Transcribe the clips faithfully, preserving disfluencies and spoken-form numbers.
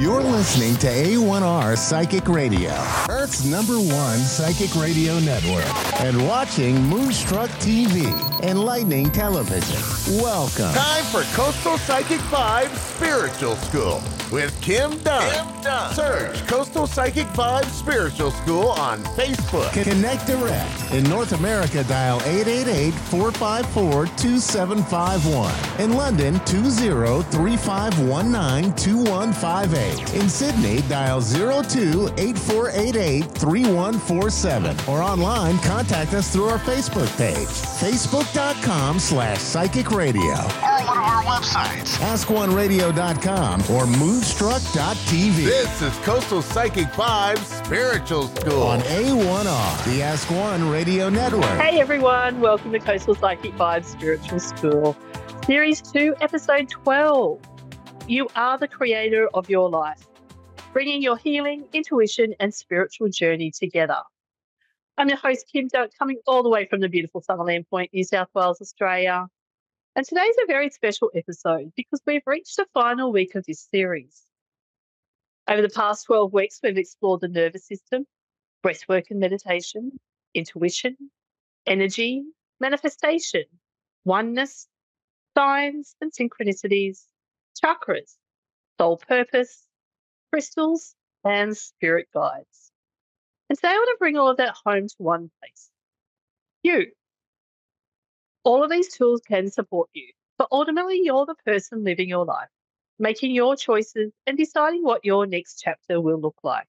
You're listening to A one R Psychic Radio, Earth's number one psychic radio network, and watching Moonstruck T V, Enlightening Television. Welcome. Time for Coastal Psychic Vibes Spiritual School with Kim Dunn. Kim Dunn. Search Coastal Psychic Vibes Spiritual School on Facebook. Connect direct. In North America, dial eight eight eight, four five four, two seven five one. In London, two zero three five one nine two one five eight. In Sydney, dial zero two eight four eight eight three one four seven. Or online, contact us through our Facebook page, facebook.com slash psychic radio. Or one of our websites, ask one radio dot com or moonstruck dot t v. This is Coastal Psychic Vibes Spiritual School on A one R, the Ask One Radio Network. Hey everyone, welcome to Coastal Psychic Vibes Spiritual School, Series two, Episode twelve. You are the creator of your life, bringing your healing, intuition, and spiritual journey together. I'm your host, Kim Dunn, coming all the way from the beautiful Sutherland Point, New South Wales, Australia. And today's a very special episode because we've reached the final week of this series. Over the past twelve weeks, we've explored the nervous system, breathwork and meditation, intuition, energy, manifestation, oneness, signs and synchronicities, chakras, soul purpose, crystals, and spirit guides. And today I want to bring all of that home to one place. You. All of these tools can support you, but ultimately you're the person living your life, making your choices and deciding what your next chapter will look like.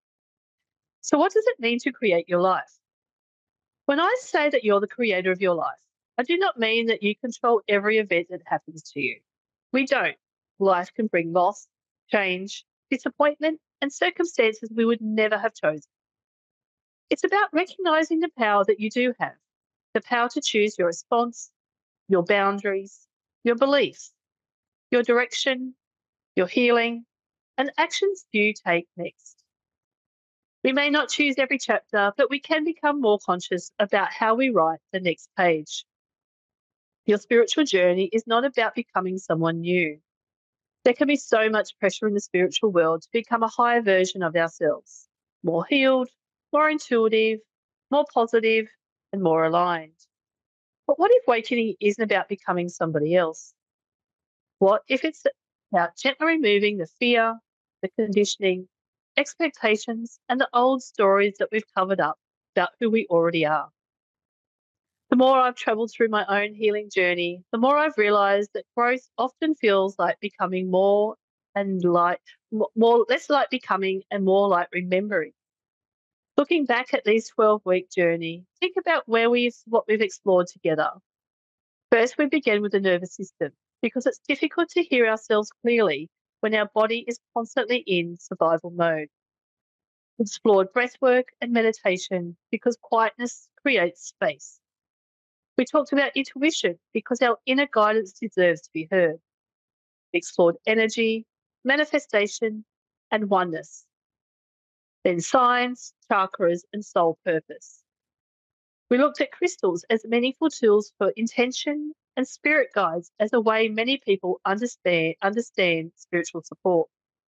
So what does it mean to create your life? When I say that you're the creator of your life, I do not mean that you control every event that happens to you. We don't. Life can bring loss, change, disappointment, and circumstances we would never have chosen. It's about recognizing the power that you do have, the power to choose your response, your boundaries, your beliefs, your direction, your healing, and actions you take next. We may not choose every chapter, but we can become more conscious about how we write the next page. Your spiritual journey is not about becoming someone new. There can be so much pressure in the spiritual world to become a higher version of ourselves, more healed, more intuitive, more positive, and more aligned. But what if awakening isn't about becoming somebody else? What if it's about gently removing the fear, the conditioning, expectations, and the old stories that we've covered up about who we already are? The more I've traveled through my own healing journey, the more I've realized that growth often feels like becoming more and like more, less like becoming and more like remembering. Looking back at this twelve-week journey, think about where we've what we've explored together. First, we begin with the nervous system because it's difficult to hear ourselves clearly when our body is constantly in survival mode. We explored breathwork and meditation because quietness creates space. We talked about intuition because our inner guidance deserves to be heard. We explored energy, manifestation, and oneness. Then signs, chakras, and soul purpose. We looked at crystals as meaningful tools for intention and spirit guides as a way many people understand, understand spiritual support.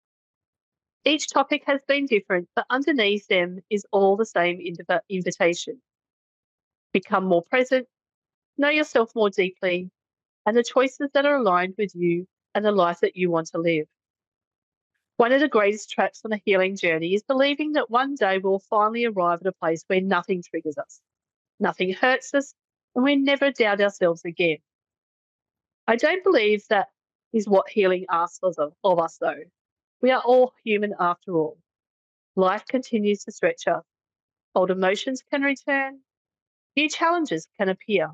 Each topic has been different, but underneath them is all the same inv- invitation. Become more present, know yourself more deeply, and the choices that are aligned with you and the life that you want to live. One of the greatest traps on a healing journey is believing that one day we'll finally arrive at a place where nothing triggers us, nothing hurts us, and we never doubt ourselves again. I don't believe that is what healing asks of, of us, though. We are all human after all. Life continues to stretch us. Old emotions can return. New challenges can appear.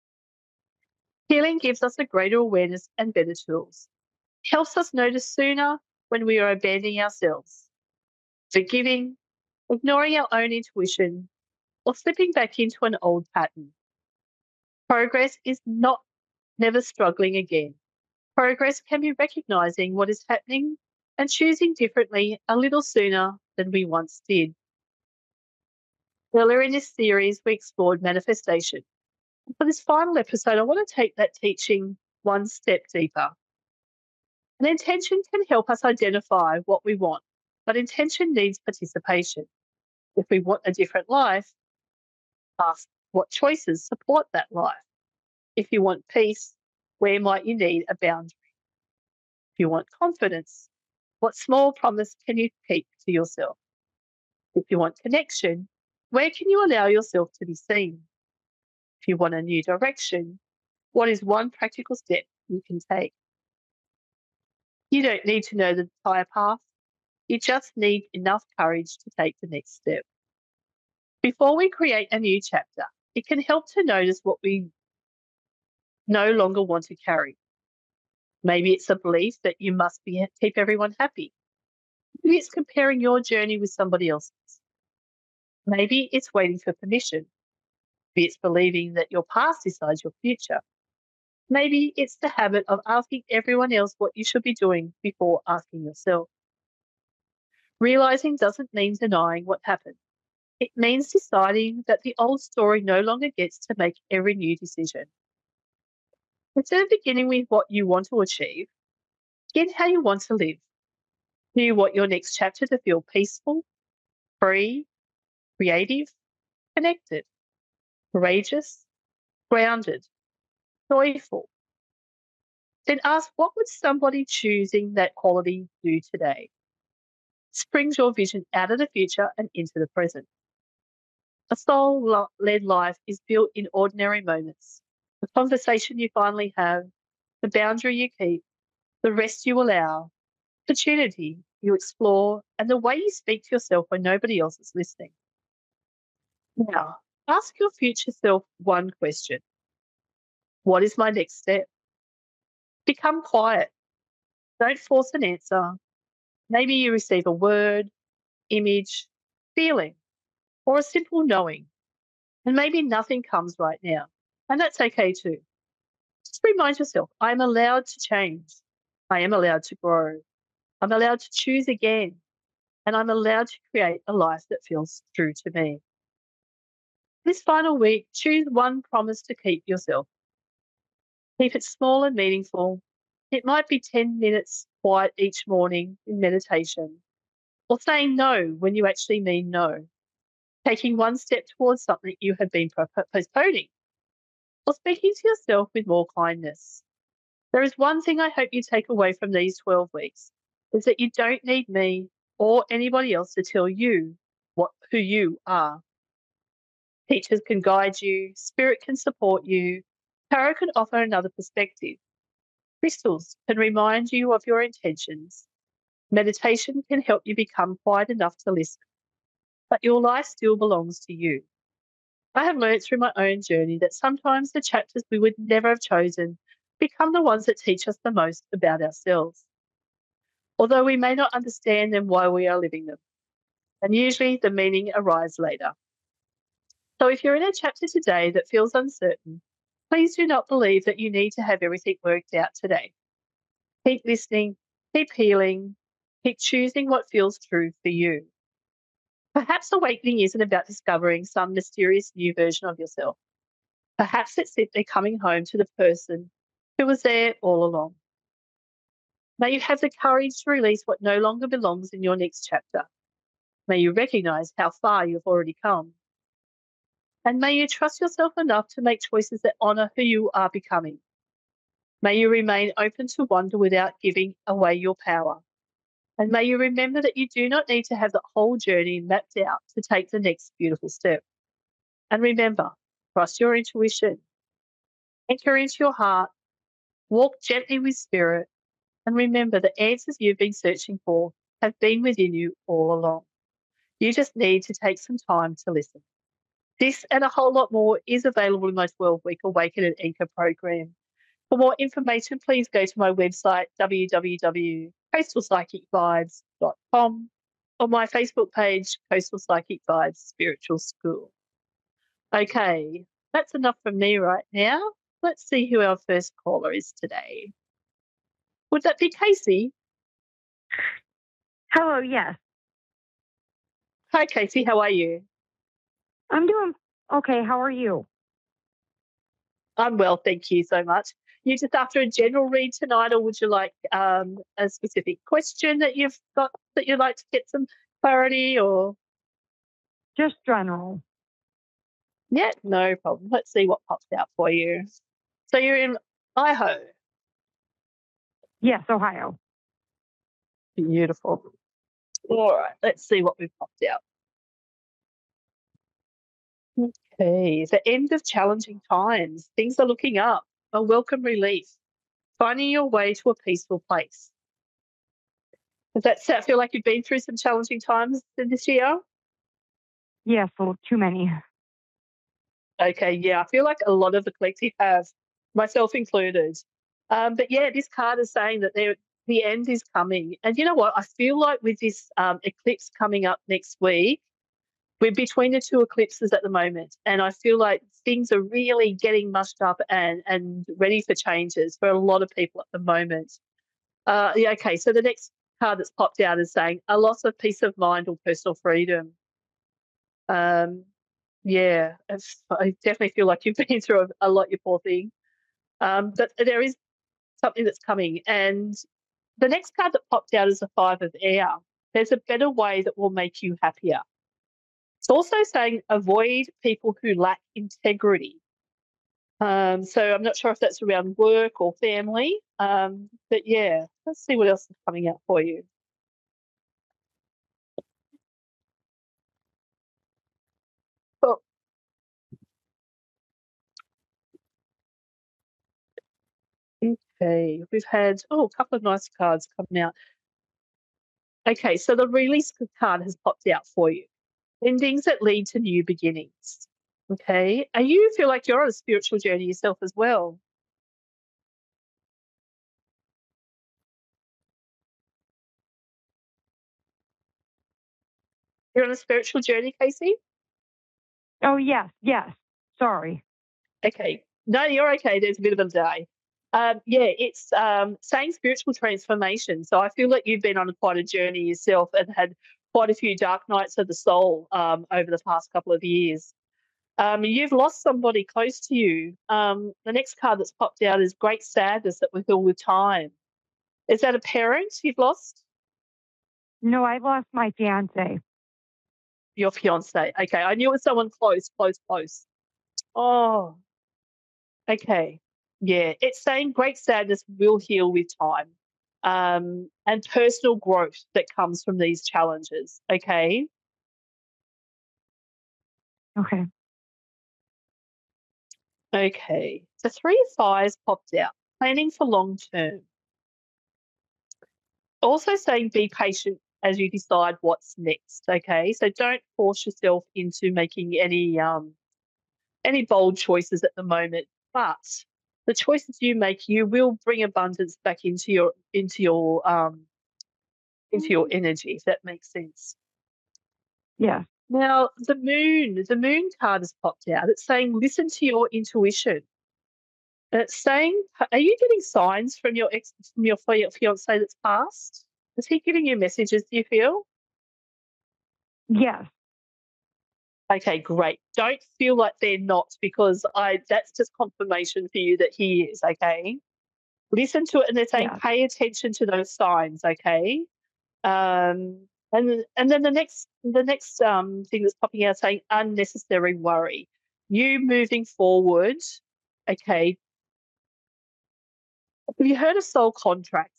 Healing gives us a greater awareness and better tools. It helps us notice sooner when we are abandoning ourselves, forgiving, ignoring our own intuition, or slipping back into an old pattern. Progress is not never struggling again. Progress can be recognizing what is happening and choosing differently a little sooner than we once did. Earlier in this series, we explored manifestation. For this final episode, I want to take that teaching one step deeper. An intention can help us identify what we want, but intention needs participation. If we want a different life, ask what choices support that life. If you want peace, where might you need a boundary? If you want confidence, what small promise can you keep to yourself? If you want connection, where can you allow yourself to be seen? If you want a new direction, what is one practical step you can take? You don't need to know the entire path. You just need enough courage to take the next step. Before we create a new chapter, it can help to notice what we no longer want to carry. Maybe it's a belief that you must be, keep everyone happy. Maybe it's comparing your journey with somebody else's. Maybe it's waiting for permission. Maybe it's believing that your past decides your future. Maybe it's the habit of asking everyone else what you should be doing before asking yourself. Realizing doesn't mean denying what happened. It means deciding that the old story no longer gets to make every new decision. Instead of beginning with what you want to achieve, begin how you want to live. Do you want your next chapter to feel peaceful, free, creative, connected, courageous, grounded, joyful? Then ask, what would somebody choosing that quality do today? This brings your vision out of the future and into the present. A soul-led life is built in ordinary moments. The conversation you finally have, the boundary you keep, the rest you allow, opportunity you explore, and the way you speak to yourself when nobody else is listening. Now, ask your future self one question. What is my next step? Become quiet. Don't force an answer. Maybe you receive a word, image, feeling, or a simple knowing. And maybe nothing comes right now. And that's okay too. Just remind yourself, I'm allowed to change. I am allowed to grow. I'm allowed to choose again. And I'm allowed to create a life that feels true to me. This final week, choose one promise to keep yourself. Keep it small and meaningful. It might be ten minutes quiet each morning in meditation, or saying no when you actually mean no, taking one step towards something you have been postponing, or speaking to yourself with more kindness. There is one thing I hope you take away from these twelve weeks, is that you don't need me or anybody else to tell you what who you are. Teachers can guide you, spirit can support you, tarot can offer another perspective. Crystals can remind you of your intentions. Meditation can help you become quiet enough to listen. But your life still belongs to you. I have learned through my own journey that sometimes the chapters we would never have chosen become the ones that teach us the most about ourselves, although we may not understand them while we are living them. And usually the meaning arrives later. So if you're in a chapter today that feels uncertain, please do not believe that you need to have everything worked out today. Keep listening, keep healing, keep choosing what feels true for you. Perhaps awakening isn't about discovering some mysterious new version of yourself. Perhaps it's simply coming home to the person who was there all along. May you have the courage to release what no longer belongs in your next chapter. May you recognize how far you've already come. And may you trust yourself enough to make choices that honor who you are becoming. May you remain open to wonder without giving away your power. And may you remember that you do not need to have the whole journey mapped out to take the next beautiful step. And remember, trust your intuition, anchor into your heart, walk gently with spirit, and remember the answers you've been searching for have been within you all along. You just need to take some time to listen. This and a whole lot more is available in my twelve-week Awaken and Anchor program. For more information, please go to my website, w w w dot coastal psychic vibes dot com, or my Facebook page, Coastal Psychic Vibes Spiritual School. Okay, that's enough from me right now. Let's see who our first caller is today. Would that be Casey? Hello, yes. Hi, Casey. How are you? I'm doing okay. How are you? I'm well, thank you so much. you just after a general read tonight, or would you like um, a specific question that you've got that you'd like to get some clarity, or? Just general. Yeah, no problem. Let's see what pops out for you. So you're in Idaho. Yes, Ohio. Beautiful. All right, let's see what we've popped out. Okay, the end of challenging times. Things are looking up. A welcome relief. Finding your way to a peaceful place. Does that sound- feel like you've been through some challenging times in this year? Yes, well, too many. Okay, yeah, I feel like a lot of the collective have, myself included. Um, but yeah, this card is saying that there, the end is coming. And you know what? I feel like with this um, eclipse coming up next week, we're between the two eclipses at the moment. And I feel like things are really getting mushed up and, and ready for changes for a lot of people at the moment. Uh, yeah, okay, so the next card that's popped out is saying a loss of peace of mind or personal freedom. Um, yeah, it's, I definitely feel like you've been through a, a lot, you poor thing. Um, but there is something that's coming. And the next card that popped out is the Five of Air. There's a better way that will make you happier. It's also saying avoid people who lack integrity. Um, so I'm not sure if that's around work or family. Um, but yeah, let's see what else is coming out for you. Oh. Okay, we've had, oh, a couple of nice cards coming out. Okay, so the release card has popped out for you. Endings that lead to new beginnings. Okay, and you feel like you're on a spiritual journey yourself as well. You're on a spiritual journey, Casey? Oh, yes, yes. Sorry. Okay. No, you're okay. There's a bit of a delay. Um, yeah, it's um, saying spiritual transformation. So I feel like you've been on quite a journey yourself and had quite a few dark nights of the soul um, over the past couple of years. Um, you've lost somebody close to you. Um, the next card that's popped out is great sadness that will heal with time. Is that a parent you've lost? No, I lost my fiance. Your fiance. Okay, I knew it was someone close, close, close. Oh, okay. Yeah, it's saying great sadness will heal with time, um, and personal growth that comes from these challenges. Okay. Okay. Okay. The three of fires popped out. Planning for long term. Also saying be patient as you decide what's next. Okay, so don't force yourself into making any um any bold choices at the moment, but the choices you make, you will bring abundance back into your into your um into your energy, if that makes sense. Yeah. Now, the moon, the moon card has popped out. It's saying listen to your intuition. And it's saying, are you getting signs from your ex from your fiance that's passed? Is he giving you messages, do you feel? Yes. Okay, great. Don't feel like they're not, because I that's just confirmation for you that he is, okay? Listen to it, and they're saying Yeah. pay attention to those signs, okay? Um, and and then the next the next um thing that's popping out saying unnecessary worry. You moving forward, okay. Have you heard of soul contracts?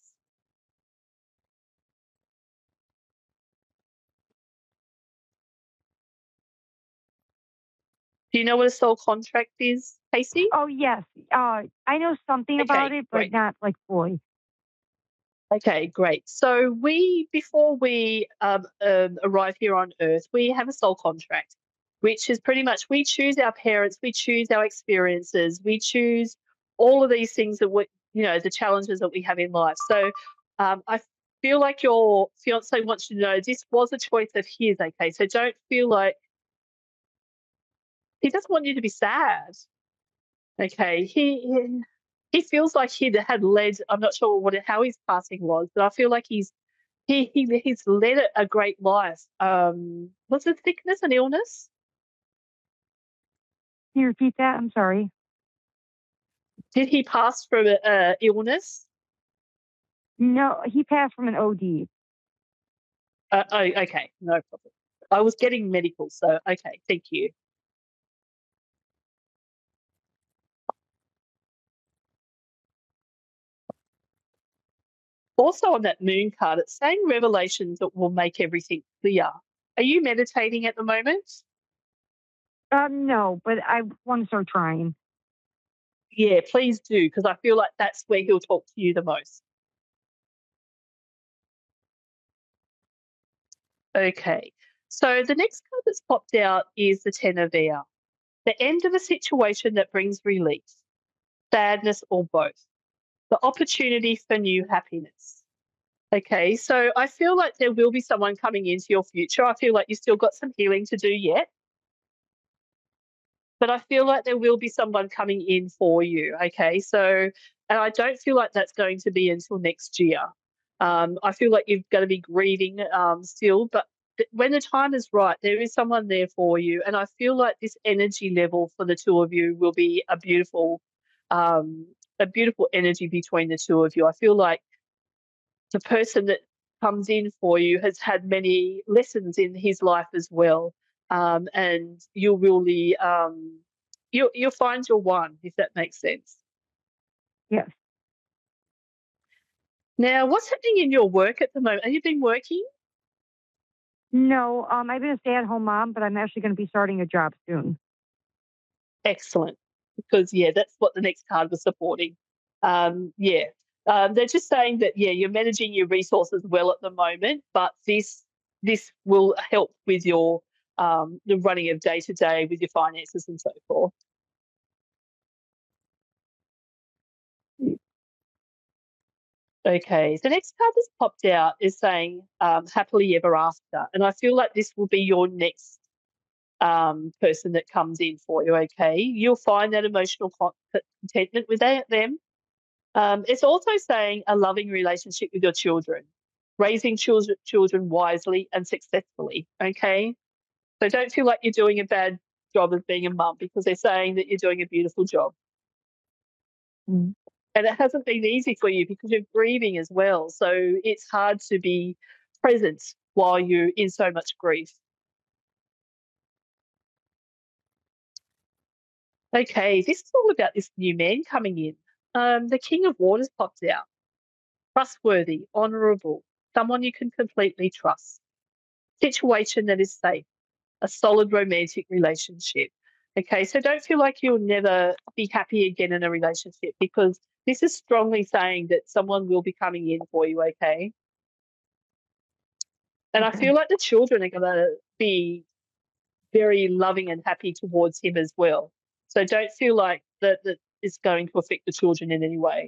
Do you know what a soul contract is, Casey? Oh, yes. Uh, I know something about Okay, it, but great. not like fully. Okay, great. So we, before we um, um, arrive here on Earth, we have a soul contract, which is pretty much we choose our parents, we choose our experiences, we choose all of these things that we, you know, the challenges that we have in life. So um, I feel like your fiance wants you to know this was a choice of his. Okay, so don't feel like he doesn't want you to be sad. Okay, he he he feels like he had led. I'm not sure what how his passing was, but I feel like he's he he he's led a a great life. Um, was it sickness and illness? Can you repeat that? I'm sorry. Did he pass from a, a illness? No, he passed from an O D. Uh, oh, okay, no problem. I was getting medical, so okay, thank you. Also on that moon card, it's saying revelations that will make everything clear. Are you meditating at the moment? Um, no, but I want to start trying. Yeah, please do, because I feel like that's where he'll talk to you the most. Okay, so the next card that's popped out is the Ten of Air, the end of a situation that brings relief, sadness, or both, the opportunity for new happiness. Okay, so I feel like there will be someone coming into your future. I feel like you've still got some healing to do yet, but I feel like there will be someone coming in for you. Okay, so, and I don't feel like that's going to be until next year. Um, I feel like you're going to be grieving um, still, but th- when the time is right, there is someone there for you. And I feel like this energy level for the two of you will be a beautiful, um, a beautiful energy between the two of you. I feel like the person that comes in for you has had many lessons in his life as well. Um, and you'll really, um, you'll, you'll find your one, if that makes sense. Yes. Now, what's happening in your work at the moment? Have you been working? No, um, I've been a stay-at-home mom, but I'm actually going to be starting a job soon. Excellent. Because, yeah, that's what the next card was supporting. Um, yeah. Um, they're just saying that, yeah, you're managing your resources well at the moment, but this this will help with your um, the running of day to day with your finances and so forth. Okay, the next card that's popped out is saying um, happily ever after. And I feel like this will be your next um, person that comes in for you, okay? You'll find that emotional con- contentment with that, them. Um, it's also saying a loving relationship with your children, raising children, children wisely and successfully, okay? So don't feel like you're doing a bad job of being a mum because they're saying that you're doing a beautiful job. Mm. And it hasn't been easy for you because you're grieving as well. So it's hard to be present while you're in so much grief. Okay, this is all about this new man coming in. Um, the King of Waters popped out. Trustworthy, honourable, someone you can completely trust. Situation that is safe, a solid romantic relationship. Okay, so don't feel like you'll never be happy again in a relationship because this is strongly saying that someone will be coming in for you, okay? And I Okay. feel like the children are going to be very loving and happy towards him as well. So don't feel like that that is going to affect the children in any way.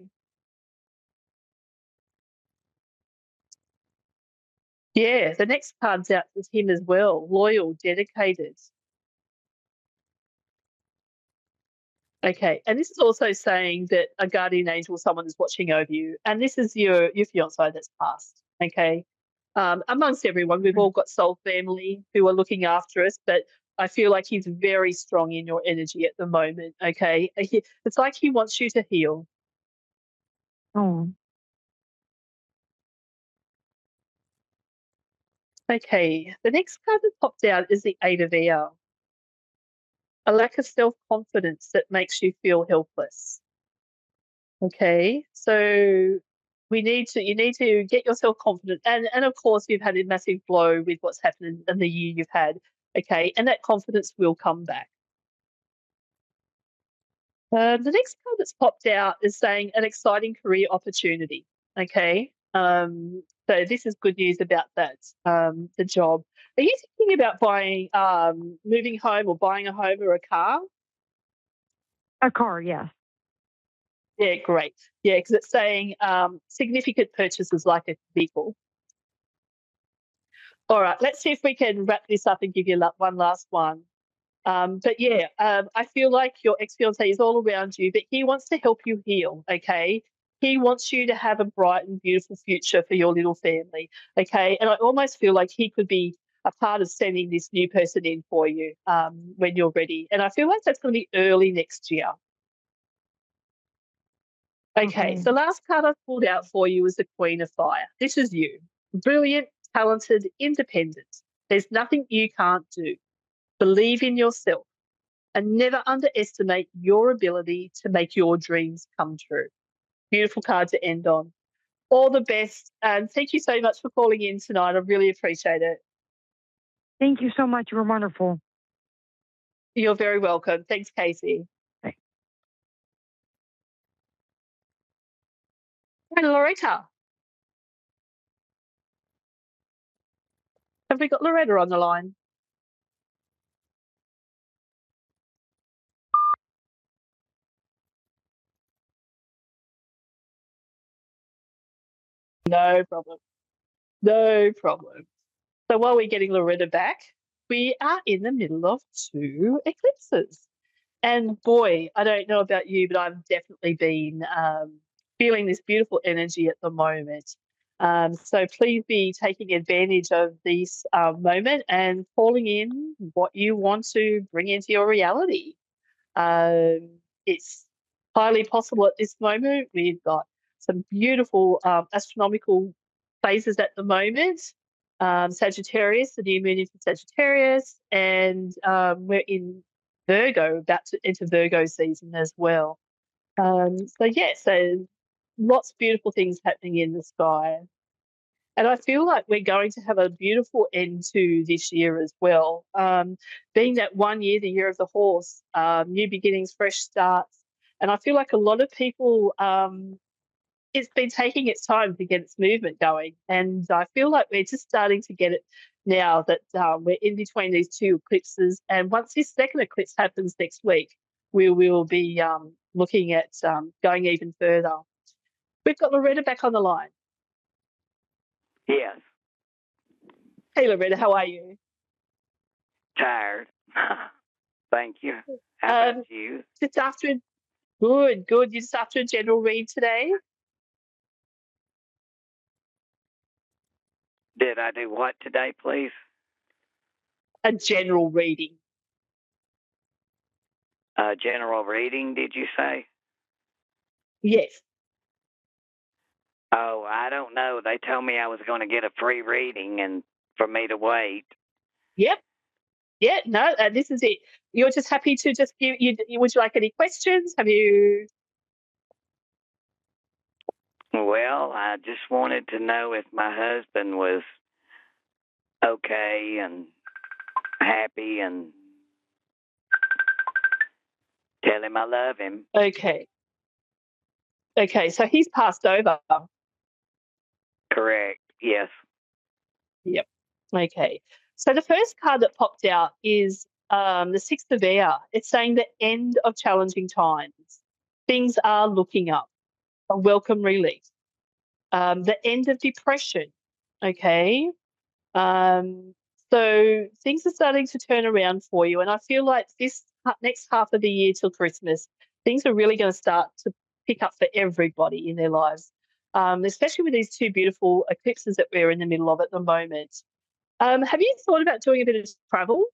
Yeah, the next card's out with him as well. Loyal, dedicated. Okay, and this is also saying that a guardian angel, someone is watching over you, and this is your your fiance that's passed. Okay, um, amongst everyone, we've all got soul family who are looking after us, but I feel like he's very strong in your energy at the moment. Okay, He- it's like he wants you to heal. Oh, Okay, the next card that popped out is the Eight of Air, a lack of self confidence that makes you feel helpless. Okay, so we need to you need to get yourself confident, and and of course you've had a massive blow with what's happened in the year you've had. Okay, and that confidence will come back. Uh, the next card that's popped out is saying an exciting career opportunity. Okay, um, so this is good news about that. Um, the job. Are you thinking about buying, um, moving home, or buying a home or a car? a car, yes. Yeah, great. Yeah, because it's saying um, significant purchases like a vehicle. All right, let's see if we can wrap this up and give you la- one last one. Um, but yeah, um, I feel like your ex fiance is all around you, but he wants to help you heal. Okay, he wants you to have a bright and beautiful future for your little family. Okay, and I almost feel like he could be a part of sending this new person in for you um, when you're ready. And I feel like that's going to be early next year. Okay, so Okay. last card I've pulled out for you is the Queen of Fire. This is you. Brilliant, talented, independent. There's nothing you can't do. Believe in yourself and never underestimate your ability to make your dreams come true. Beautiful card to end on. All the best, and thank you so much for calling in tonight. I really appreciate it. Thank you so much. You were wonderful. You're very welcome. Thanks, Casey. Thanks. And Loretta. Have we got Loretta on the line? No problem. No problem. So while we're getting Loretta back, we are in the middle of two eclipses. And boy, I don't know about you, but I've definitely been um, feeling this beautiful energy at the moment. Um, so please be taking advantage of this uh, moment and calling in what you want to bring into your reality. Um, it's highly possible at this moment. We've got some beautiful um, astronomical phases at the moment. Um, Sagittarius, the new moon is in Sagittarius, and um, we're in Virgo, about to enter Virgo season as well. Um, so, yeah, so lots of beautiful things happening in the sky. And I feel like we're going to have a beautiful end to this year as well. Um, being that one year, the year of the horse, um, new beginnings, fresh starts. And I feel like a lot of people, um, it's been taking its time to get its movement going. And I feel like we're just starting to get it now that um, we're in between these two eclipses. And once this second eclipse happens next week, we will be um, looking at um, going even further. We've got Loretta back on the line. Yes. Hey, Loretta, how are you? Tired. Thank you. How Um, about you? Just after a good, good. You just after a general read today? Did I do what today, please? A general reading. Uh, general reading, did you say? Yes. Oh, I don't know. They told me I was going to get a free reading and for me to wait. Yep. Yeah. No. Uh, this is it. You're just happy to just give. You, you would you like any questions? Have you? Well, I just wanted to know if my husband was okay and happy and tell him I love him. Okay. Okay. So he's passed over. Correct. Yes. Yep. Okay. So the first card that popped out is um, the Six of Air. It's saying the end of challenging times. Things are looking up. A welcome relief. Um, the end of depression. Okay. Um, so things are starting to turn around for you. And I feel like this ha- next half of the year till Christmas, things are really going to start to pick up for everybody in their lives, um, especially with these two beautiful eclipses that we're in the middle of at the moment. Um, have you thought about doing a bit of travel?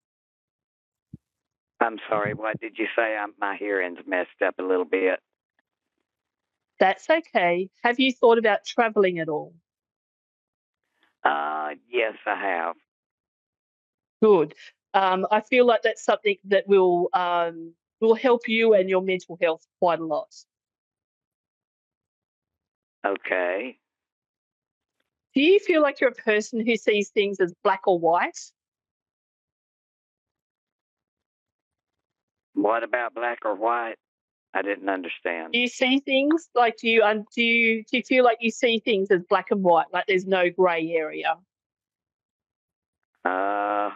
I'm sorry. What did you say? I'm, my hearing's messed up a little bit. That's okay. Have you thought about traveling at all? Uh, yes, I have. Good. Um, I feel like that's something that will um, will help you and your mental health quite a lot. Okay. Do you feel like you're a person who sees things as black or white? What about black or white? I didn't understand. Do you see things like do you um, do you do you feel like you see things as black and white, like there's no grey area? Uh,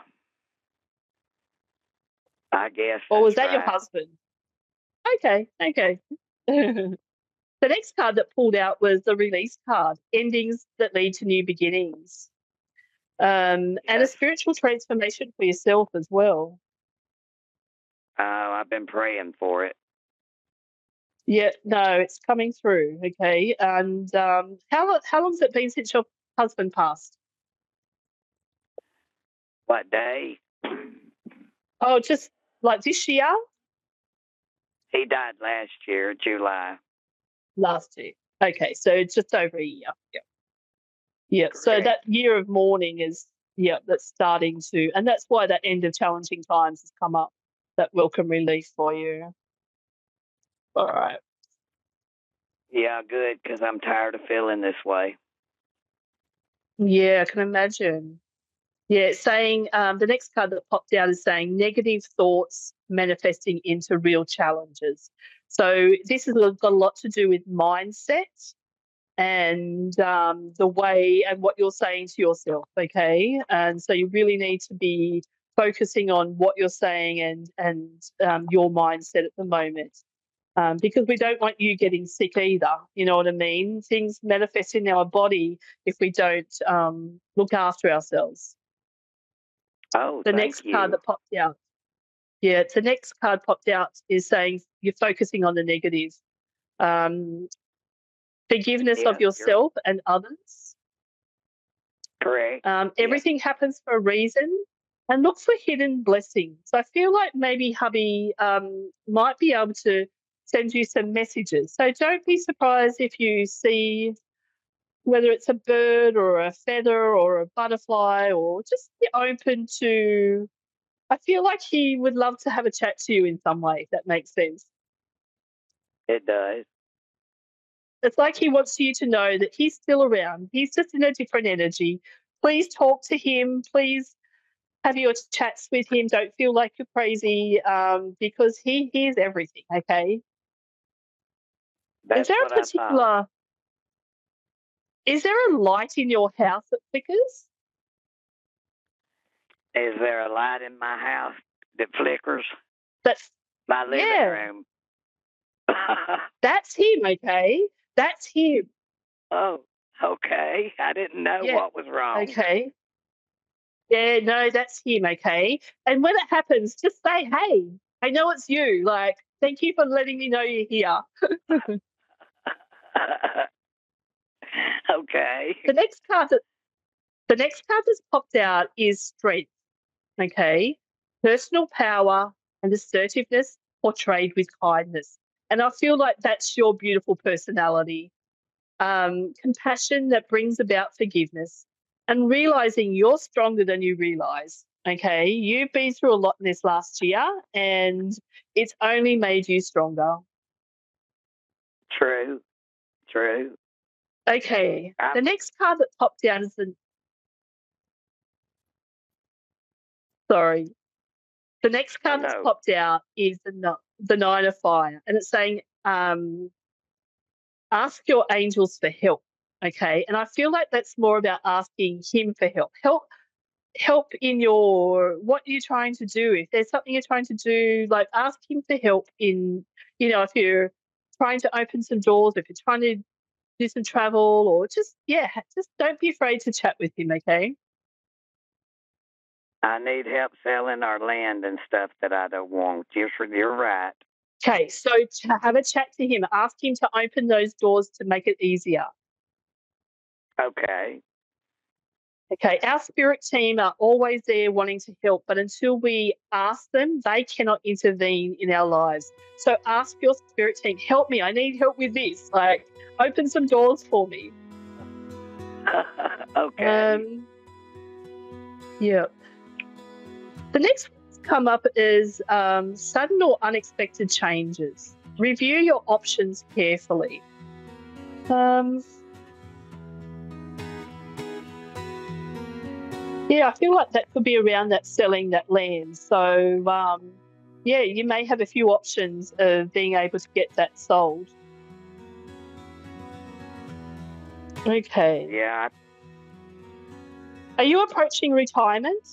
I guess. Or was that's that your right. husband? Okay, okay. The next card that pulled out was the release card, endings that lead to new beginnings, um, and a Yes. spiritual transformation for yourself as well. Oh, I've been praying for it. Yeah, no, it's coming through. Okay, and um, how how long's it been since your husband passed? What day? Oh, just like this year? He died last year, July. Last year. Okay, so it's just over a year. Yeah. Yeah. So Correct. that year of mourning is, yeah, that's starting to, and that's why that end of challenging times has come up, that welcome relief for you. All right. Yeah, good, because I'm tired of feeling this way. Yeah, I can imagine. Yeah, it's saying um, the next card that popped out is saying negative thoughts manifesting into real challenges. So this has got a lot to do with mindset and um, the way and what you're saying to yourself, okay? And so you really need to be focusing on what you're saying and and um, your mindset at the moment, um, because we don't want you getting sick either. You know what I mean? Things manifest in our body if we don't um, look after ourselves. Oh, The thank next card you. that popped out, yeah, the next card popped out is saying you're focusing on the negative. Um, forgiveness Yeah, of you're yourself and others. correct. Um, Yeah. everything happens for a reason, and look for hidden blessings. I feel like maybe hubby um, might be able to send you some messages. So don't be surprised if you see whether it's a bird or a feather or a butterfly, or just be open to. I feel like he would love to have a chat to you in some way, if that makes sense. It does. It's like he wants you to know that he's still around. He's just in a different energy. Please talk to him. Please have your chats with him. Don't feel like you're crazy, um, because he hears everything, okay? Is That's there a what I thought. particular, is there a light in your house that flickers? Is there a light in my house that flickers? That's, My living yeah, room. that's him, okay? That's him. Oh, okay. I didn't know Yeah, what was wrong. okay. Yeah, no, that's him, okay? And when it happens, just say, hey, I know it's you. Like, thank you for letting me know you're here. Okay. The next card that the next card that's popped out is strength, okay? Personal power and assertiveness portrayed with kindness. And I feel like that's your beautiful personality. Um, compassion that brings about forgiveness and realizing you're stronger than you realize. Okay, you've been through a lot in this last year and it's only made you stronger. True. True. Okay, I, the next card that popped out is the, sorry, the next oh, card that's no. popped out is the, no- the Nine of Fire, and it's saying, um, ask your angels for help. Okay, and I feel like that's more about asking him for help. Help help in your what you're trying to do. If there's something you're trying to do, like ask him for help in, you know, if you're trying to open some doors, if you're trying to do some travel, or just, yeah, just don't be afraid to chat with him, okay? I need help selling our land and stuff that I don't want. You're, you're right. Okay, so to have a chat to him, ask him to open those doors to make it easier. Okay. Okay, our spirit team are always there wanting to help, but until we ask them, they cannot intervene in our lives. So ask your spirit team, help me, I need help with this. Like, open some doors for me. Okay. Um, yeah. The next one's come up is um, sudden or unexpected changes. Review your options carefully. Um, Yeah, I feel like that could be around that selling that land. So, um, yeah, you may have a few options of being able to get that sold. Okay. Yeah. Are you approaching retirement?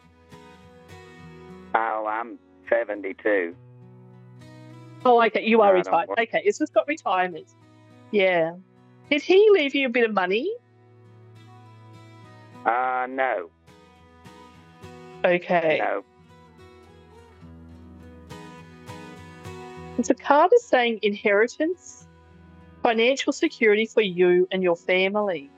Oh, I'm seventy-two. Oh, okay, you are I don't retired. work. Okay, it's just got retirement. Yeah. Did he leave you a bit of money? Uh, no. Okay. No. It's a card is saying inheritance, financial security for you and your family.